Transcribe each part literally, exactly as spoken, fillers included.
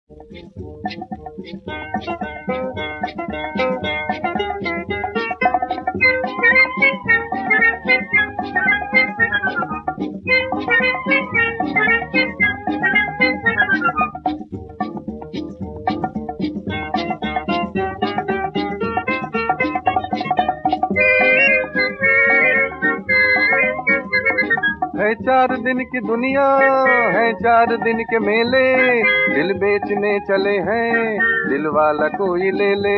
है चार दिन की दुनिया, है चार दिन के मेले, दिल बेचने चले हैं, दिल वाला कोई ले ले।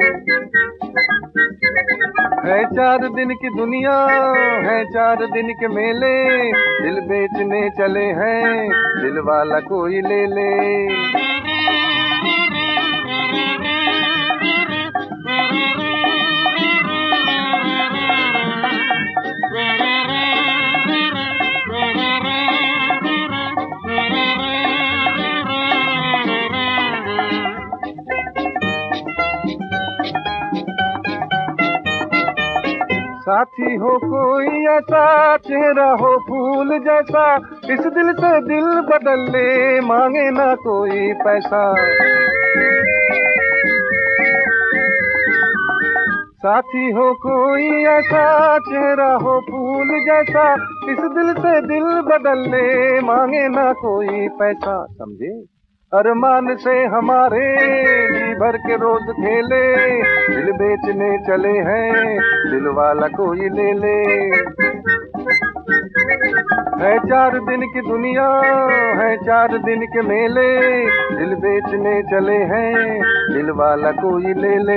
है चार दिन की दुनिया, है चार दिन के मेले, दिल बेचने चले हैं, दिल वाला कोई ले ले। साथी हो कोई ऐसा, चेहरा हो फूल जैसा, इस दिल से दिल बदल ले, मांगे ना कोई पैसा। साथी हो कोई ऐसा, चेहरा हो फूल जैसा, इस दिल से दिल बदल ले, मांगे ना कोई पैसा। समझे? अरमान से हमारे जी भर के रोज खेले, दिल बेचने चले हैं, दिल वाला कोई ले ले। है चार दिन की दुनिया, है चार दिन के मेले, दिल बेचने चले हैं, दिल वाला कोई ले ले।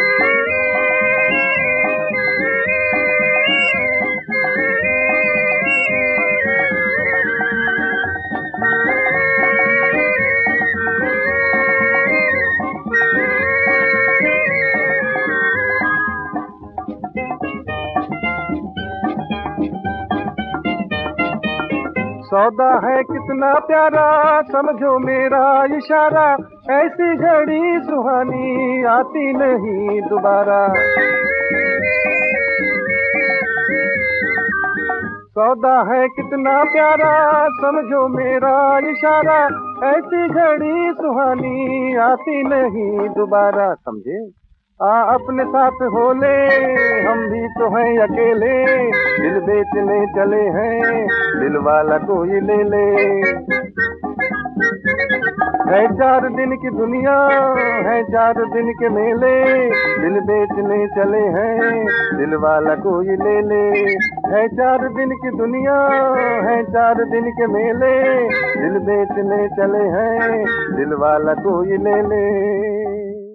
सौदा है कितना प्यारा, समझो मेरा इशारा, ऐसी घड़ी सुहानी आती नहीं दोबारा। सौदा है कितना प्यारा, समझो मेरा इशारा, ऐसी घड़ी सुहानी आती नहीं दोबारा। समझे? आ अपने साथ हो ले, हम भी तो हैं अकेले, दिल बेचने चले हैं, दिल वाला कोई ले ले। है चार दिन की दुनिया, है चार दिन के मेले, दिल बेचने चले हैं, दिल वाला कोई ले ले। है चार दिन की दुनिया, है चार दिन के मेले, दिल बेचने चले हैं, दिल वाला कोई ले ले।